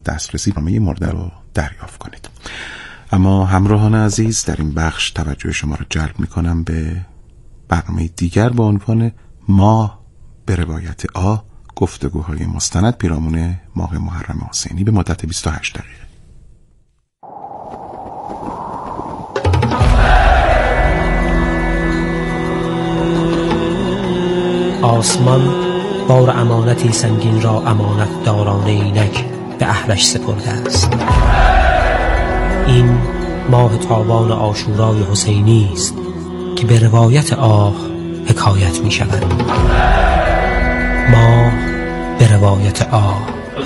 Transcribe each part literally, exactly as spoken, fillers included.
دسترسی برنامه مرده رو دریافت کنید. اما همراهان عزیز، در این بخش توجه شما رو جلب میکنم به برنامه دیگر با عنوان ماه به روایت آ، گفتگوهای مستند پیرامون ماه محرم حسینی به مدت بیست و هشت دقیقه. آسمان بار امانتی سنگین را امانت دارانه اینک به اهلش سپرده است. این ماه تابان عاشورای حسینی است که به روایت آه حکایت می شود. ماه به روایت آه.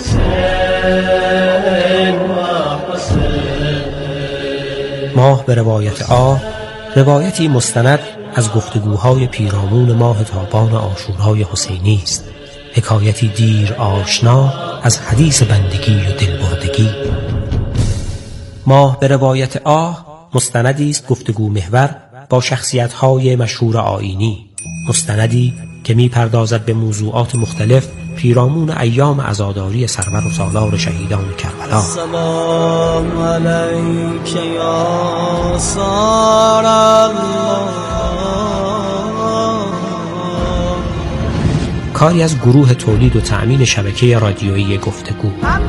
ماه به روایت آه روایتی مستند از گفتگوهای پیرامون ماه تابان عاشورای حسینی است. حکایتی دیر آشنا از حدیث بندگی و دلبردگی. ماه به روایت آه مستندی است گفتگو محور با شخصیت‌های مشهور آیینی. مستندی که می‌پردازد به موضوعات مختلف پیرامون ایام عزاداری سرور و سالار شهیدان کربلا. السلام علیک یا سار الله. کاری از گروه تولید و تأمین شبکه رادیویی گفتگو.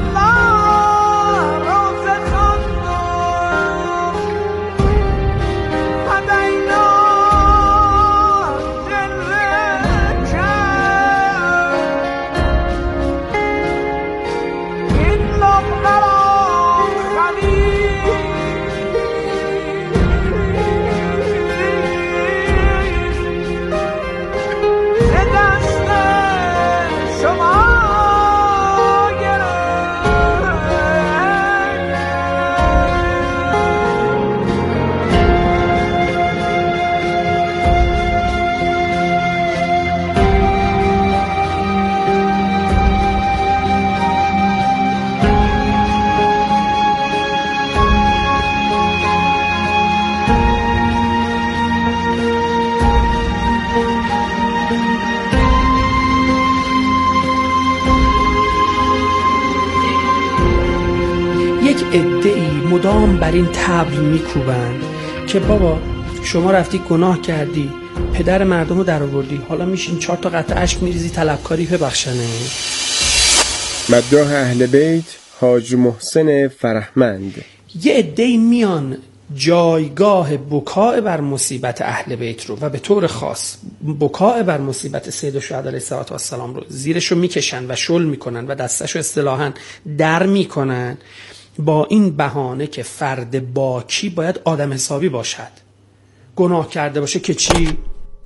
مدام بر این طبل میکوبن که بابا شما رفتی گناه کردی، پدر مردم رو در آوردی، حالا میشین چهار تا قطره اشک میریزی طلبکاری ببخشنه. مداح اهل بیت حاج محسن فرهمند. یه عده‌ای میان جایگاه بکاء بر مصیبت اهل بیت رو و به طور خاص بکاء بر مصیبت سید الشهدا علیه السلام رو زیرش رو میکشن و شل میکنن و دستش رو اصطلاحاً در میکنن با این بهانه که فرد باکی باید آدم حسابی باشد. گناه کرده باشه که چی؟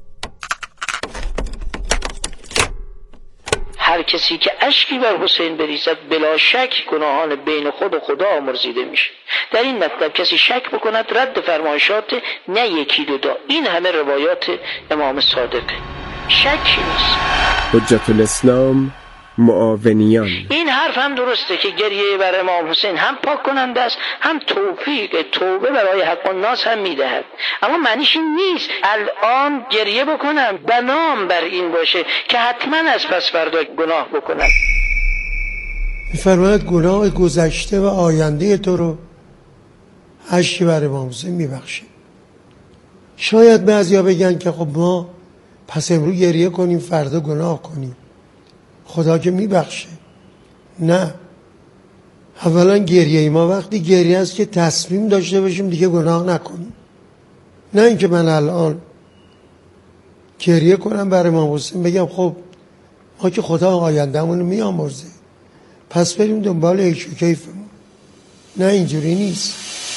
هر کسی که اشکی بر حسین بریزد بلا شک گناهان بین خود و خدا آمرزیده میشه. در این مطلب کسی شک بکند رد فرمایشات نه یکی دو دا. این همه روایات امام صادقه، شکی نیست. حجت الاسلام معاونیان. این حرف هم درسته که گریه بر امام حسین هم پاک کننده است، هم توفیق توبه برای حق و ناس هم میدهد. اما معنیش این نیست الان گریه بکنم بنام بر این باشه که حتما از پس فردا گناه بکنم. میفرماید گناه گذشته و آینده تو رو اشکی بر امام حسین میبخشه. شاید بعضیا بگن که خب ما پس امروز گریه کنیم فردا گناه کنیم، خدا که میبخشه. نه، اولا گریه ما وقتی گریه است که تصمیم داشته باشیم دیگه گناه نکنیم، نه اینکه من الان گریه کنم برای امام حسین بگم خب ما که خدا آینده‌مون رو میامرزه پس بریم دنبال عیش و کیفمون. نه، اینجوری نیست.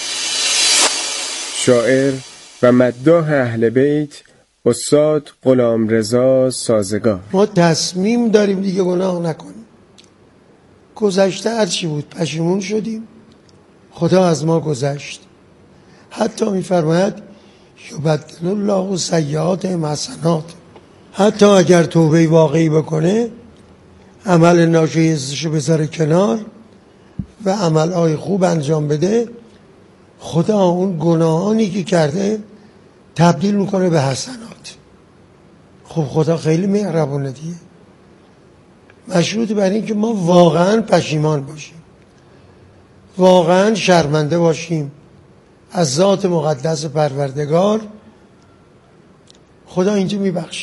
شاعر و مداح اهل بیت استاد غلامرضا سازگار. ما تصمیم داریم دیگه گناه نکنیم. گذشته هر چی بود پشیمون شدیم، خدا از ما گذشت. حتی میفرماید یبدل الله سیئاتهم حسنات. حتی اگر توبه واقعی بکنه، عمل ناشایستشو بذاره کنار و عملهای خوب انجام بده، خدا اون گناهانی که کرده تبدیل میکنه به حسنات. خب خدا خیلی مهربونه دیگه. مشروط بر این که ما واقعا پشیمان باشیم. واقعا شرمنده باشیم از ذات مقدس پروردگار. خدا اینجا میبخشه.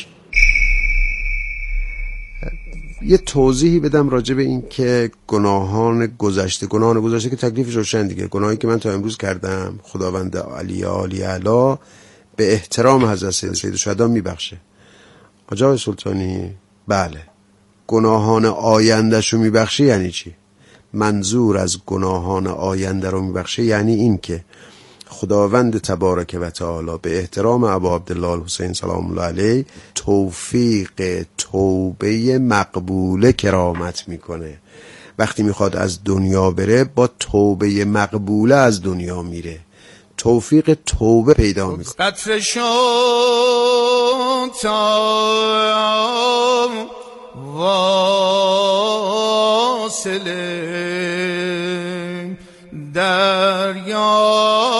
یه توضیحی بدم راجع به این که گناهان گذشته گناهان گذشته که تکلیفش روشن دیگه. گناهی که من تا امروز کردم خداوند علی عالی اعلی به احترام حضرت سید الشهدا میبخشه. آقا سلطانی بله گناهان آیندهشو میبخشه یعنی چی؟ منظور از گناهان آینده رو میبخشه یعنی این که خداوند تبارک و تعالی به احترام ابا عبدالله الحسین سلام الله علیه توفیق توبه مقبوله کرامت میکنه. وقتی میخواد از دنیا بره با توبه مقبوله از دنیا میره، توفیق توبه پیدا میکنه. قطر شد واصله دریا.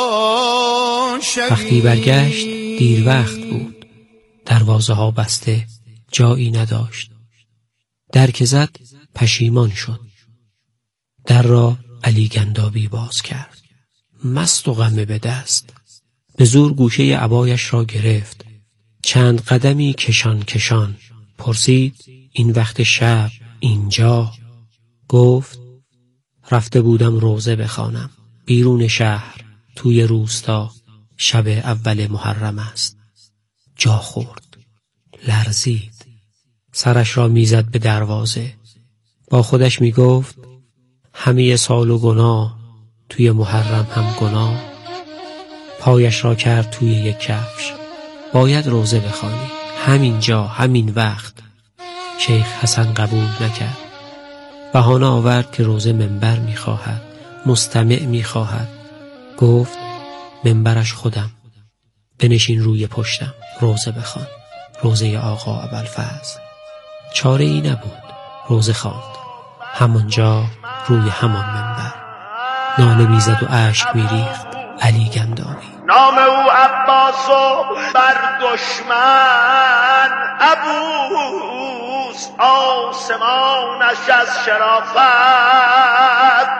وقتی برگشت دیر وقت بود، دروازه ها بسته، جایی نداشت. در که زد پشیمان شد. در را علی گندابی باز کرد، مست و غمه به دست. به زور گوشه عبایش را گرفت، چند قدمی کشان کشان. پرسید این وقت شب اینجا؟ گفت رفته بودم روزه بخوانم بیرون شهر توی روستا، شب اول محرم است. جا خورد، لرزید، سرش را میزد به دروازه. با خودش میگفت همه سال و گناه، توی محرم هم گناه. پایش را کرد توی یک کفش. باید روزه بخوانی همین جا همین وقت. شیخ حسن قبول نکرد. بهانه آورد که روزه منبر میخواهد، مستمع میخواهد. گفت منبرش خودم، بنشین روی پشتم روزه بخوان. روزه آقا ابوالفضل. چاره ای نبود، روزه خواند همانجا روی همان منبر. ناله میزد و اشک میریخت علی گندابی. نام او عباس و بر دشمن ابوس، آسمانش از شرافت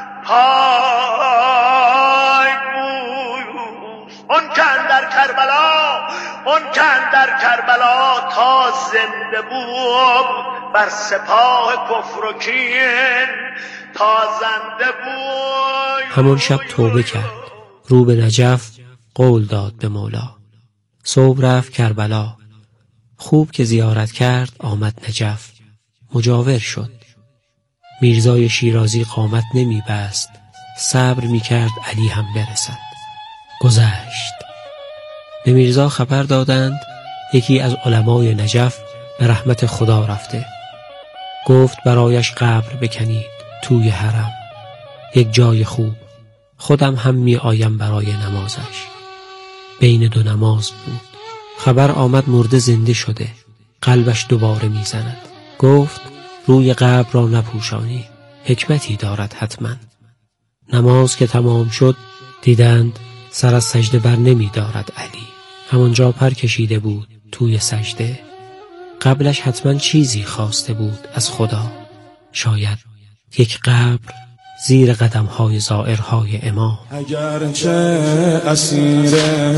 پای بوس. اون کن در کربلا، اون کن در کربلا تا زنده بود، بر سپاه کفر و کین تا زنده بود. همون شب توبه کرد، رو به نجف قول داد به مولا. صبح رفت کربلا، خوب که زیارت کرد آمد نجف. مجاور شد. میرزای شیرازی قامت نمی بست، صبر می کرد علی هم برسد. گذشت. به میرزا خبر دادند یکی از علمای نجف به رحمت خدا رفته. گفت برایش قبر بکنید توی حرم، یک جای خوب. خودم هم می آیم برای نمازش. بین دو نماز بود. خبر آمد مرده زنده شده، قلبش دوباره می زند. گفت روی قبر را نپوشانی، حکمتی دارد حتما. نماز که تمام شد دیدند سر از سجده بر نمی دارد علی. همانجا پر کشیده بود توی سجده. قبلش حتما چیزی خواسته بود از خدا. شاید یک قبر زیر قدم‌های زائرهای امام. اگرچه اسیر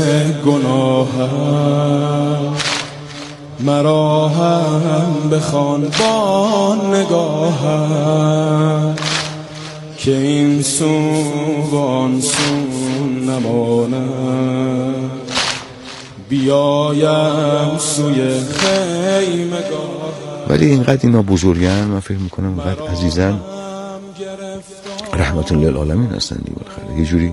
گناهم، مرا هم بخوان با نگاهم، که این سو و آن سو نمانم، بیایم سوی خیمگاه. ولی اینقدر اینا بزرگن، من فکر میکنم اینقدر عزیزن، رحمت للعالمین هستن دیگه. بالاخره یه جوری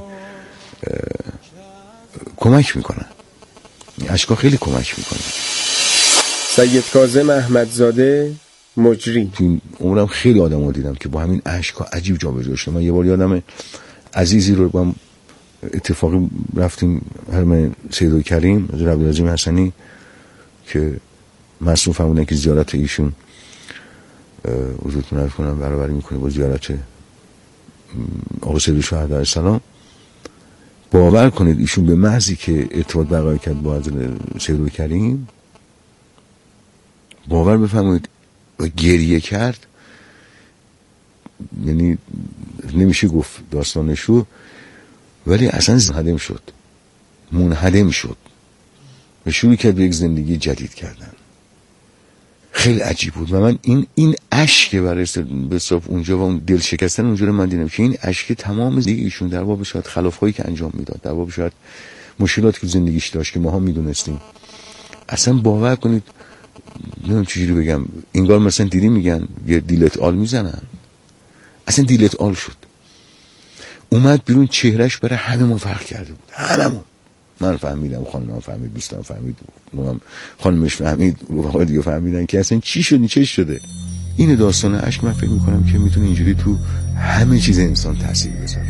کمک میکنن، اشکا خیلی کمک میکنن. سید کاظم احمدزاده مجری. تو عمرم خیلی آدمو دیدم که با همین اشکا عجیب جابجا شدن. من یه بار یادم عزیزی رو با هم اتفاقی رفتیم حرم سید کریم حضرت عبدالعظیم حسنی که معصوم فرمودن که زیارت ایشون حضورتون عرض کنم برابری میکنه با زیارت آقا سید الشهدا علیه السلام. باور کنید ایشون به محضی که ارتباط برقرار کرد با حضرت سید کریم، باور بفرمایید گریه کرد. یعنی نمیشه گفت داستانشو، ولی اصلا منهدم شد منهدم شد و شروع کرد به یک زندگی جدید کردن. خیلی عجیب بود و من این این اشک برای به صاف اونجا و اون دل شکستن اونجا رو من دیدم که این اشک تمام زندگی ایشون در واقع شاید خلافایی که انجام میداد، در واقع شاید مشکلاتی که زندگیش داشت که ماها میدونستیم، اصلا باور کنید نمیدونم چجوری بگم، انگار مثلا دیدی میگن یه دیلت آل میزنن، اصلا دیلت آل شد، اومد بیرون، چهرهش برای هممون فرق کرده بود، هممون. من فهمیدم، خانمم فهمید، دوستم فهمید، من خانمش فهمید، آقا دیگه فهمیدن که اصلا چی شد، چه شده. این داستان عشق من فکر میکنم که میتونه اینجوری تو همه چیز انسان تاثیر بذاره.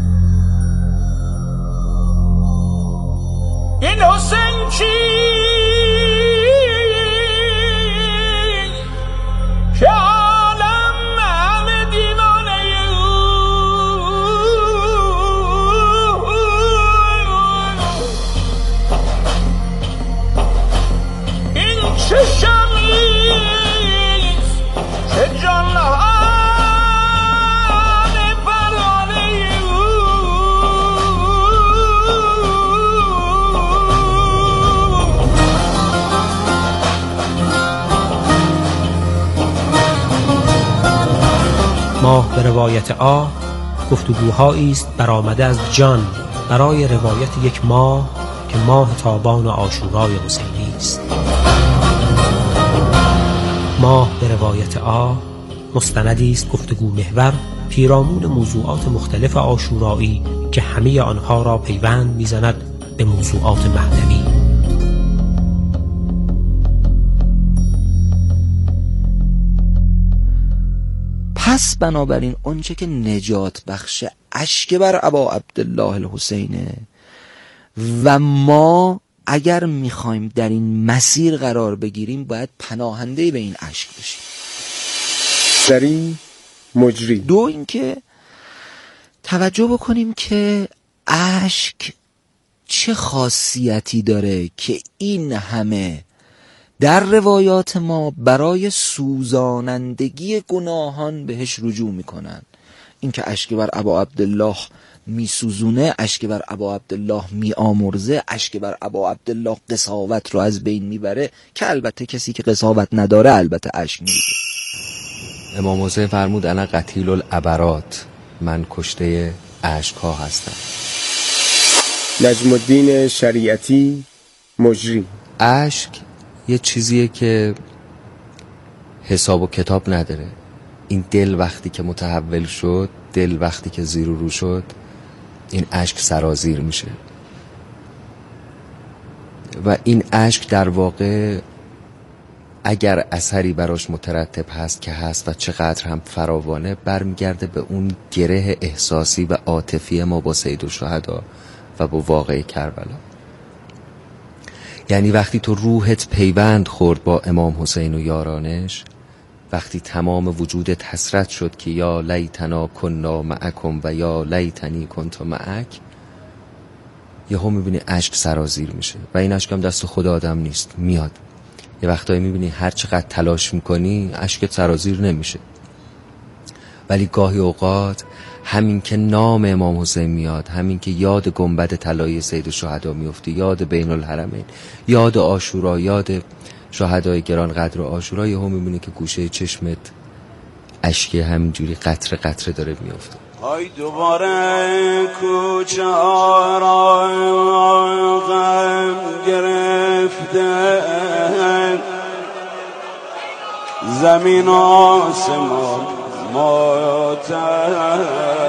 این حسین چی که عالم همه دیوانه این چه شمیست چه جانهان ماه به روایت آ گفتگوهایی است برآمده از جان برای روایت یک ماه که ماه تابان عاشورای حسینی است. ماه به روایت آ مستندی است گفتگو محور پیرامون موضوعات مختلف عاشورایی که همه آنها را پیوند می‌زند به موضوعات مهدوی. پس بنابراین اونچه که نجات بخش اشک بر ابا عبدالله الحسینه و ما اگر میخوایم در این مسیر قرار بگیریم باید پناهنده به این اشک بشیم. سری مجری. دو اینکه توجه بکنیم که اشک چه خاصیتی داره که این همه در روایات ما برای سوزانندگی گناهان بهش رجوع میکنن. این که اشک بر ابا عبدالله میسوزونه، اشک بر ابا عبدالله میآمرزه، اشک بر ابا عبدالله قساوت رو از بین میبره، که البته کسی که قساوت نداره البته اشک میریزه. امام حسین فرمود انا قتیل العبرات، من کشته اشک ها هستم. نجم الدین شریعتی مجری. اشک یه چیزیه که حساب و کتاب نداره. این دل وقتی که متحول شد، دل وقتی که زیر و رو شد، این اشک سرازیر میشه و این اشک در واقع اگر اثری براش مترتب هست که هست و چقدر هم فراوانه، برمیگرده به اون گره احساسی و عاطفی ما با سید الشهدا و با واقعه کربلا. یعنی وقتی تو روحت پیوند خورد با امام حسین و یارانش، وقتی تمام وجودت حسرت شد که یا لیتنا کنا معکم و یا لیتنی کنت معک، یهو میبینی اشک سرازیر میشه و این اشک هم دست خود آدم نیست، میاد. یه وقتایی میبینی هر چقدر تلاش میکنی اشکت سرازیر نمیشه، ولی گاهی اوقات همین که نام امام حسین میاد، همین که یاد گنبد طلایی سید الشهدا میفتی، یاد بین الحرمین، یاد عاشورا، یاد شهدای گران قدر و عاشورا، یهو میبینی که گوشه چشمت اشک همینجوری قطره قطره داره میفته. های دوباره کوچه ها را غم گرفته، زمین آسمان ماتم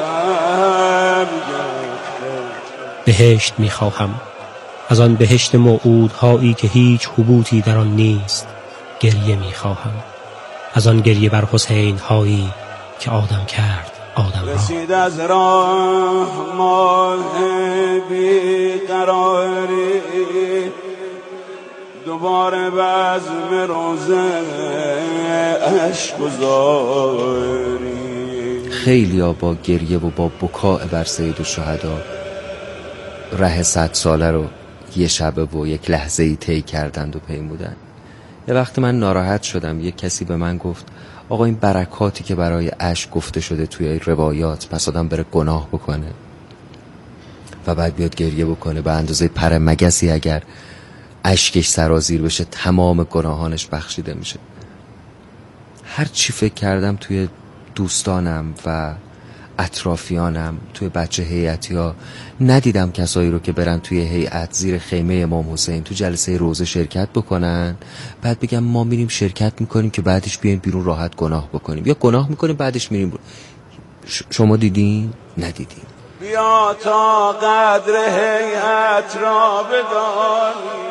گرفته. بهشت میخواهم، از آن بهشت موعودهایی که هیچ حبوطی در آن نیست. گریه میخواهم، از آن گریه بر حسین هایی که آدم کرد آدم را. رسید از راه ماه بیقراری، دوباره بزم روزه عشق گذاری. خیلی ها با گریه و با بکاء بر سید الشهدا ره صد ساله رو یه شبه و یک لحظه ای طی کردند و پیمودن. یه وقت من ناراحت شدم، یه کسی به من گفت آقا این برکاتی که برای اشک گفته شده توی روایات، پس آدم بره گناه بکنه و بعد بیاد گریه بکنه، به اندازه پر مگسی اگر اشکش سرازیر بشه تمام گناهانش بخشیده میشه. هر چی فکر کردم توی دوستانم و اطرافیانم، توی بچه هیئتی ها، ندیدم کسایی رو که برن توی هیئت زیر خیمه امام حسین تو جلسه روزه شرکت بکنن بعد بگم ما میریم شرکت میکنیم که بعدش بیایم بیرون راحت گناه بکنیم، یا گناه میکنیم بعدش میریم بیرون. شما دیدین؟ ندیدین. بیا تا قدر هیئت را بدانی،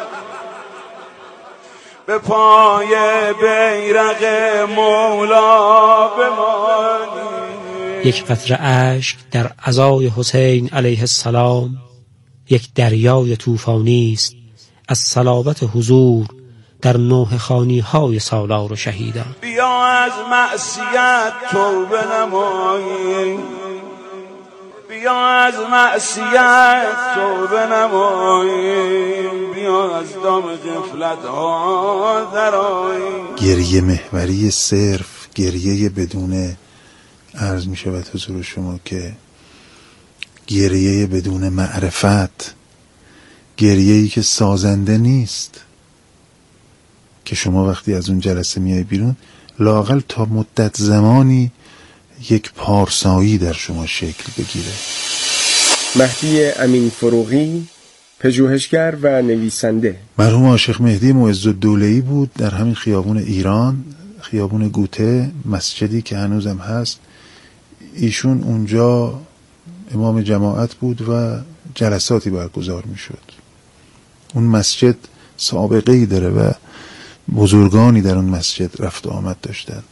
به پای بیرق مولا بمانی. یک قطره اشک در عزای حسین علیه السلام یک دریای طوفانی است از صلابت حضور در نوح خانی های سالار و شهیدان. بیا از معصیت توبه نمایی، بیا از معصیت توبه نمایی، بیا از دام غفلت ها درآیی. گریه محوری صرف، گریه بدون، عرض می شود حضور شما که گریه بدون معرفت، گریه‌ای که سازنده نیست، که شما وقتی از اون جلسه میای بیرون لااقل تا مدت زمانی یک پارسایی در شما شکل بگیره. مهدی امین فروغی، پژوهشگر و نویسنده. مرحوم عاشق مهدی معزالدوله‌ای بود در همین خیابون ایران، خیابون گوته، مسجدی که هنوزم هست. ایشون اونجا امام جماعت بود و جلساتی برگزار می شد. اون مسجد سابقه‌ای داره و بزرگانی در اون مسجد رفت و آمد داشتن.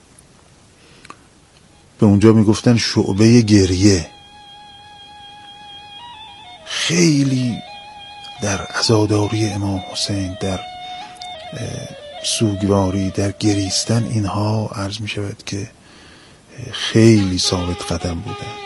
به اونجا می گفتن شعبه گریه. خیلی در عزاداری امام حسین، در سوگواری، در گریستن، اینها عرض می شود که خیلی ثابت قدم بودن.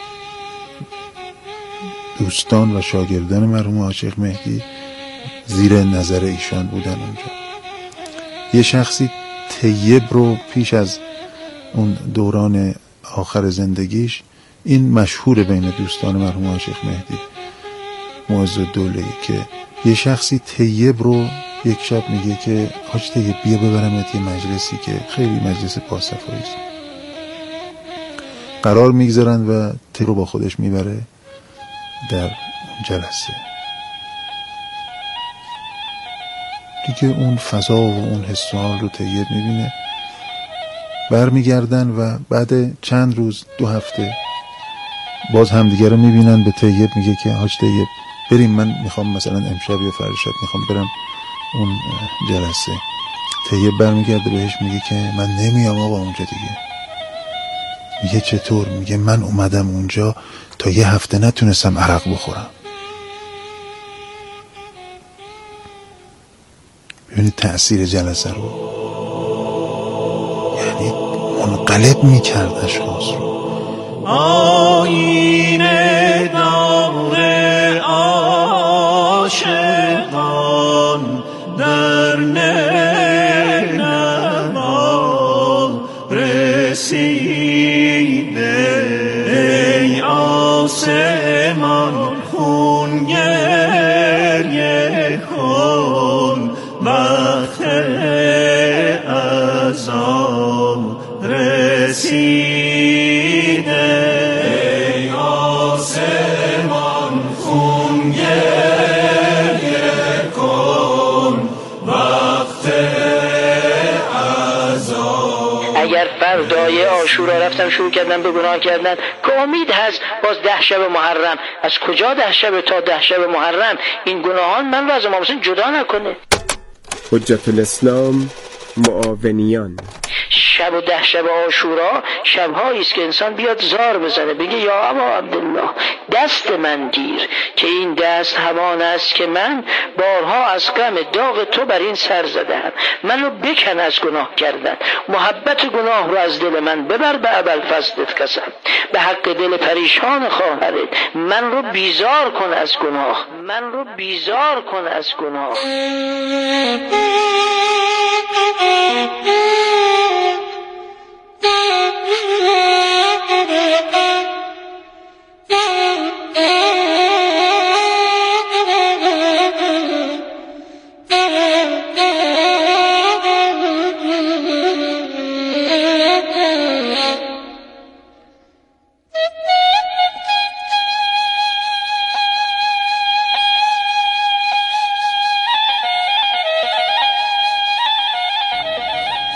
دوستان و شاگردان مرحوم عاشق مهدی زیر نظر ایشان بودن اونجا. یه شخصی طیب رو پیش از اون دوران آخر زندگیش، این مشهور بین دوستان مرحوم عاشق مهدی معزالدوله‌ای، که یه شخصی طیب رو یک شب میگه که حاج طیب بیا ببرمت یه مجلسی که خیلی مجلس باصفایی است. قرار میگذارن و طیب رو با خودش میبره در اون جلسه. دیگه اون فضا و اون حس و حال رو طیب میبینه. برمیگردن و بعد چند روز، دو هفته، باز هم دیگه رو میبینن. به طیب میگه که حاج طیب بریم، من میخوام مثلا امشب یا فردا شب میخوام برم اون جلسه. طیب برمیگرده بهش میگه که من نمیام آقا اونجا دیگه. میگه چطور؟ میگه من اومدم اونجا تا یه هفته نتونستم عرق بخورم. ببینید تأثیر جلسه رو، یعنی منقلب میکرد اشخاص رو. آینه دار عاشقان در نینوا رسیده، ای آسمان خون گریه کن وقت ازا رسیده. ای آسمان خون گریه کن وقت ازا. اگر فردای عاشورا رفتم شروع کردم به گناه کردن که امید هست باز ده شب محرم، از کجا ده شب تا ده شب محرم این گناهان من رو از امام حسین جدا نکنه. حجت الاسلام معاونیان. شب و ده شب عاشورا شبهایی است که انسان بیاد زار بزنه، بگه یا ابا عبدالله دست من گیر که این دست همان است که من بارها از غم داغ تو بر این سر زدم. منو بکن از گناه کردن، محبت گناه رو از دل من ببر، به ابوالفضلت قسم، به حق دل پریشان خواهرت من رو بیزار کن از گناه، من رو بیزار کن از گناه.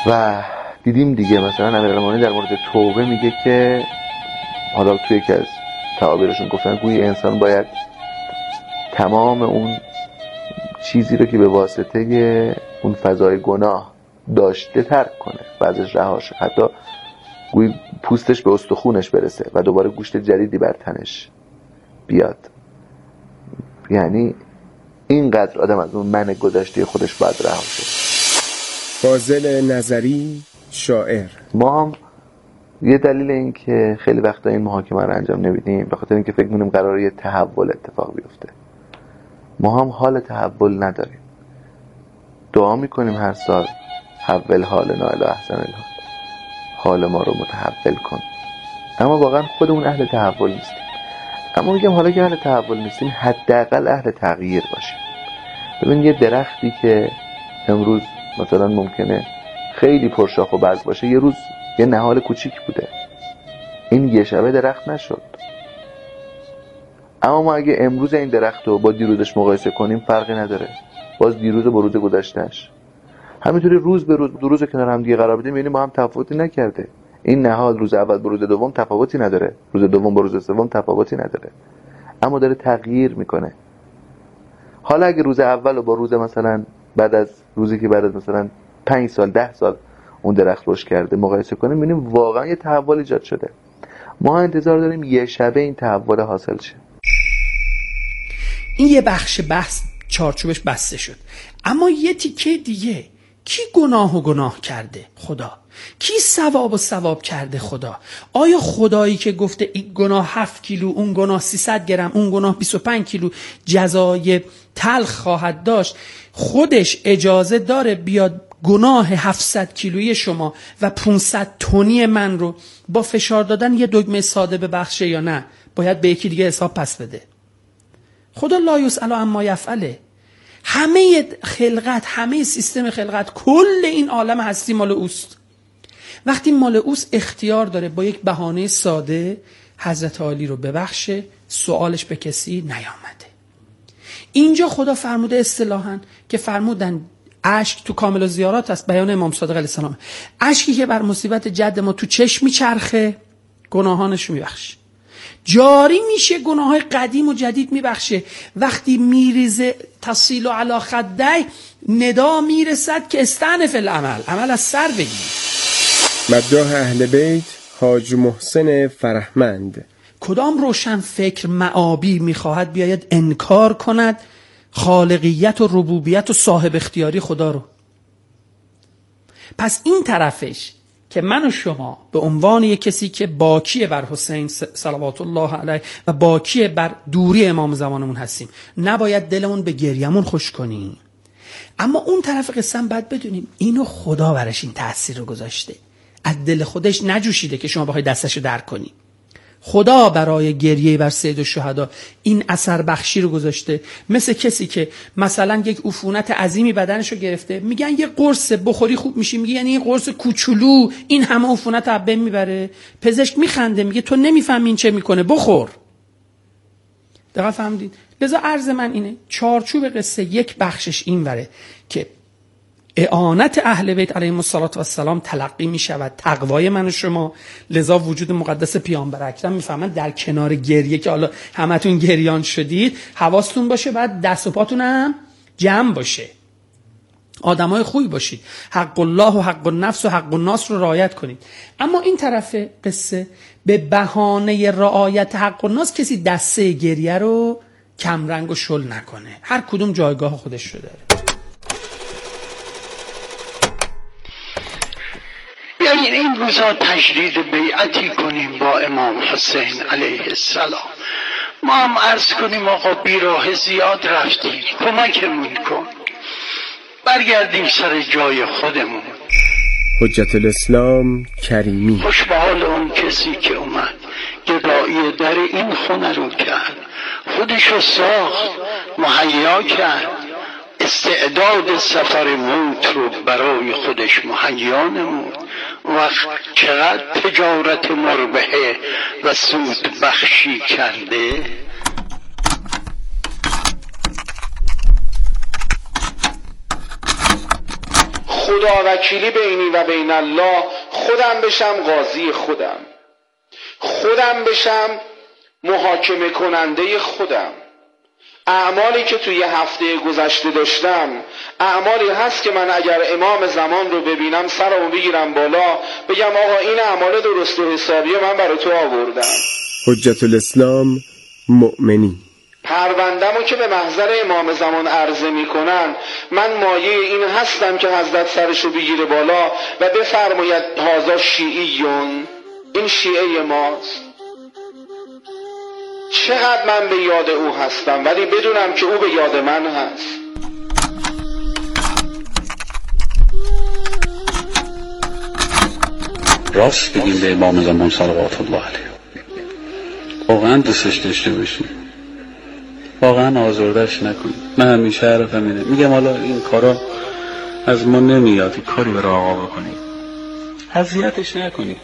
و دیدیم دیگه مثلا امیرالمومنین در مورد توبه میگه که حالا توی یکی از تعابیرشون گفتن گویی انسان باید تمام اون چیزی رو که به واسطه اون فضای گناه داشته ترک کنه و ازش رها شه، حتی گویی پوستش به استخونش برسه و دوباره گوشت جدیدی بر تنش بیاد. یعنی اینقدر آدم از اون من گذشته خودش باید رها شه. فاضل نظری، شاعر: ما هم یه دلیل این که خیلی وقتا این محاکمه رو انجام نمیدیم به خاطر اینکه فکر می‌کنیم قراره یه تحول اتفاق بیفته. ما هم حال تحول نداریم. دعا میکنیم هر سال حول حالنا الی احسن الحال، حال ما رو متحول کن، اما واقعا خودمون اهل تحول نیستیم. اما میگم حالا که اهل تحول نیستیم حداقل اهل تغییر باشیم. ببین یه درختی که امروز مثلا ممکنه خیلی پرشاخ و برگ باشه یه روز یه نهال کوچیک بوده، این یه شبه درخت نشد. اما ما اگه امروز این درخت رو با دیروزش مقایسه کنیم فرقی نداره، باز دیروز با روز گذشتهش. همینطوری روز به روز دو روز کنار هم دیگه قرار بدیم می‌بینیم ما هم تفاوتی نکرده. این نهال روز اول با روز دوم تفاوتی نداره، روز دوم با روز سوم تفاوتی نداره، اما داره تغییر میکنه. حالا اگه روز اول رو با روز مثلا بعد از روزی که بعد از مثلا پنج سال ده سال اون درخت رشد کرده مقایسه کنیم می‌بینیم واقعا یه تحول ایجاد شده. ما انتظار داریم یه شبه این تحول حاصل شه. این یه بخش بحث چارچوبش بسته شد، اما یه تیکه دیگه، کی گناه و گناه کرده؟ خدا. کی ثواب و ثواب کرده؟ خدا. آیا خدایی که گفته این گناه هفت کیلو، اون گناه سیصد گرم، اون گناه بیست و پنج کیلو جزای تلخ خواهد داشت، خودش اجازه داره بیاد گناه هفتصد کیلویی شما و پانصد تنی من رو با فشار دادن یه دکمه ساده ببخشه یا نه؟ باید به یکی دیگه حساب پس بده. خدا لا یسأل عما یفعله. همه خلقت، همه سیستم خلقت، کل این عالم هستی مال اوست. وقتی مال اوست اختیار داره با یک بهانه ساده حضرت عالی رو ببخشه، سوالش به کسی نیامده. اینجا خدا فرموده اصطلاحاً که فرمودن اشک تو کامل زیارات است، بیان امام صادق علیه السلام، اشکی که بر مصیبت جد ما تو چشم میچرخه گناهانش رو میبخشه، جاری میشه گناههای قدیم و جدید میبخشه. وقتی میریزه تصیل علی خدی، ندا میرسد که استأنف العمل، عمل از سر بگیر. مداح اهل بیت، حاج محسن فرهمند: کدام روشن فکر معابی میخواهد بیاید انکار کند خالقیت و ربوبیت و صاحب اختیاری خدا رو؟ پس این طرفش که من و شما به عنوان یک کسی که باکیه بر حسین صلوات الله علیه و باکیه بر دوری امام زمانمون هستیم، نباید دلمون به گریمون خوش کنیم. اما اون طرف قسم باید بدونیم اینو خدا برش این تأثیر رو گذاشته، از دل خودش نجوشیده که شما بخوای دستش رو در کنی. خدا برای گریه بر سید الشهدا این اثر بخشی رو گذاشته. مثل کسی که مثلا یک عفونت عظیمی بدنش رو گرفته، میگن یه قرص بخوری خوب میشی، میگه یعنی یه قرص کوچولو این همه عفونت رو بین میبره. پزشک میخنده میگه تو نمیفهمی این چه میکنه، بخور. دقیقا فهمیدید؟ لذا عرض من اینه، چارچوب قصه یک بخشش این وره که اعانت اهل بیت علیهم السلام تلقی می شود، تقوای من و شما. لذا وجود مقدس پیامبر اکرم میفهمن در کنار گریه که حالا همتون گریان شدید، حواستون باشه بعد دست و پاتون هم جمع باشه، آدمای خوبی باشید، حق الله و حق النفس و حق الناس رو رعایت کنید. اما این طرف قصه به بهانه رعایت حق الناس کسی دسته گریه رو کمرنگ و شل نکنه، هر کدوم جایگاه خودش رو داره. بیایید این روزا تجدید بیعتی کنیم با امام حسین علیه السلام. ما هم عرض کنیم آقا بیراه زیاد رفتیم، کمکمون کن، برگردیم سر جای خودمون. حجت الاسلام کریمی: خوش به حال اون کسی که اومد گدایی در این خونه رو کرد، خودشو ساخت، مهیا کرد، استعداد سفر موت رو برای خودش مهیا نمود. وقت چقدر تجارت مربحه و سود بخشی کرده. خدا وکیلی بینی و بین الله، خودم بشم قاضی خودم، خودم بشم محاکمه کننده خودم. اعمالی که توی هفته گذشته داشتم اعمالی هست که من اگر امام زمان رو ببینم سرمو بگیرم بالا بگم آقا این اعمال درست و حسابیه من برای تو آوردم. حجت الاسلام مؤمنی. پروندمو که به محضر امام زمان عرضه میکنن من مایه این هستم که حضرت سرشو بگیره بالا و بفرماید هذا شیعیون، این شیعه ماست. چقدر من به یاد او هستم ولی بدونم که او به یاد من هست. راست بگیم به امام زمان صلوات الله علیه، واقعا دوستش داشته باشیم، واقعا آزردش نکنیم. من همیشه حرفم اینه، میگم حالا این کارا از ما نمیاد، این کاری برای آقا بکنیم، اذیتش نکنیم.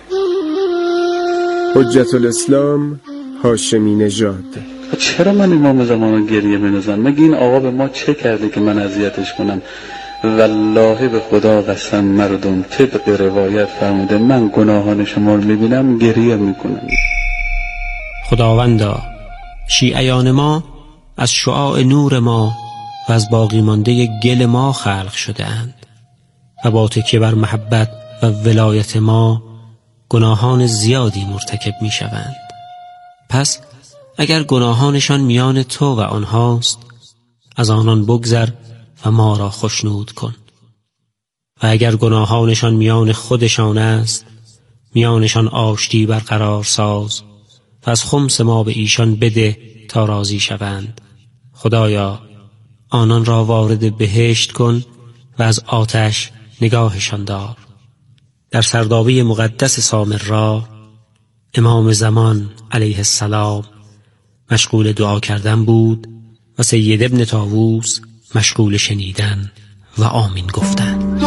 حجت الاسلام هاشمی نژاد. چرا من امام زمان گریه بنازم؟ مگه این آقا به ما چه کرده که من اذیتش کنم؟ والله به خدا قسم مردم طبق روایت فرموده من گناهان شما رو میبینم گریه میکنم. خداوندا شیعیان ما از شعاع نور ما و از باقی مانده گل ما خلق شده اند و با تکیه بر محبت و ولایت ما گناهان زیادی مرتکب می شوند. پس اگر گناهانشان میان تو و آنهاست از آنان بگذر و ما را خوشنود کن، و اگر گناهانشان میان خودشان است میانشان آشتی برقرار ساز و از خمس ما به ایشان بده تا راضی شوند. خدایا آنان را وارد بهشت کن و از آتش نگاهشان دار. در سردابه مقدس سامرا امام زمان علیه السلام مشغول دعا کردن بود و سید ابن طاووس مشغول شنیدن و آمین گفتن.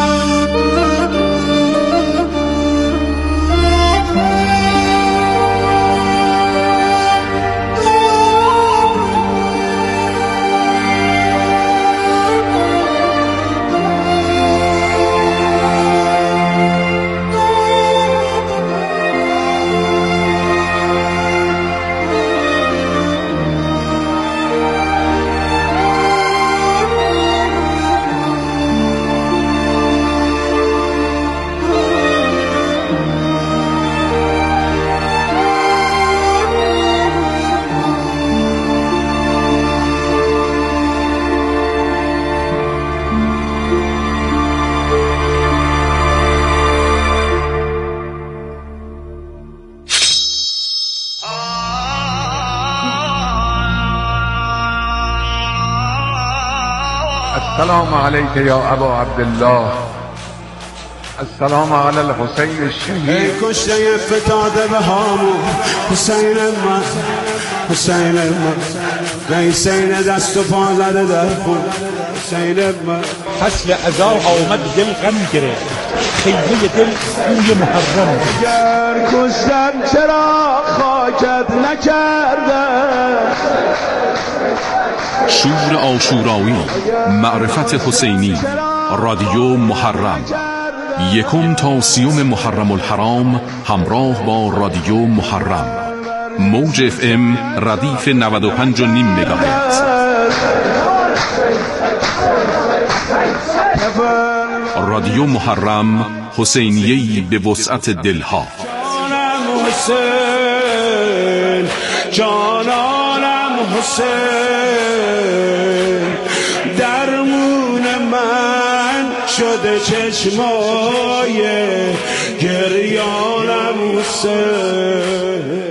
السلام علیک یا ابا عبدالله، السلام علی الحسین الشهید. کشته فتاده به هامون حسین من، حسین من، حسین دست و پا زده در خون حسین من. فصل عزا آمد دل غم گرفت، خیمه دل بوی محرم. اگر کشتم چرا خاکت نکردم؟ شور عاشورایی، معرفت حسینی، رادیو محرم، یکم تا سیوم محرم الحرام همراه با رادیو محرم، موج اف ام ردیف نود و پنج و نیم مگاهرتز. رادیو محرم، حسینیه‌ای به وسعت دلها. جانم حسین، جانم حسین، درمون من شده چشمای گریانم حسین.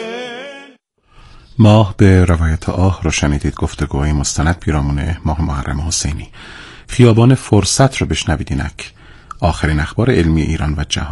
ماه به روایت آه رو شنیدید، گفتگوهای مستند پیرامون ماه محرم حسینی. خیابان فرصت رو بشنوید اینک، آخرین اخبار علمی ایران و جهان.